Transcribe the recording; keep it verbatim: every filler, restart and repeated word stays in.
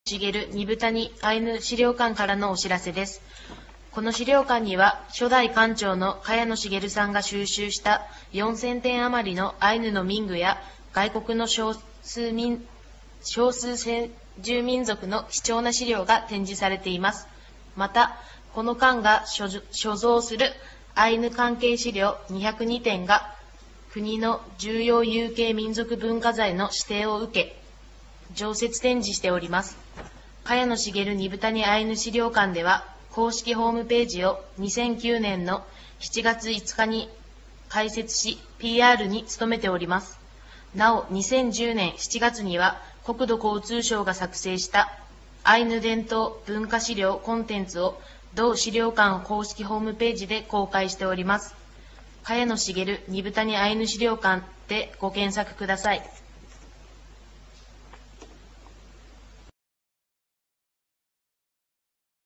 茂二部谷アイヌ資料館からのお知らせです。この資料館には、初代館長の茅野茂さんが収集したよんせんてん余りのアイヌの民具や外国の少数民少数先住民族の貴重な資料が展示されています。また、この館が所所蔵するアイヌ関係資料にひゃくにてんが国の重要有形民族文化財の指定を受け、常設展示しております。茅野茂二部谷アイヌ資料館では、公式ホームページをにせんきゅうねんのしちがついつかに開設し、ピーアール に努めております。なお、にせんじゅうねんしちがつには、国土交通省が作成したアイヌ伝統文化資料コンテンツを同資料館公式ホームページで公開しております。茅野茂二部谷アイヌ資料館でご検索ください。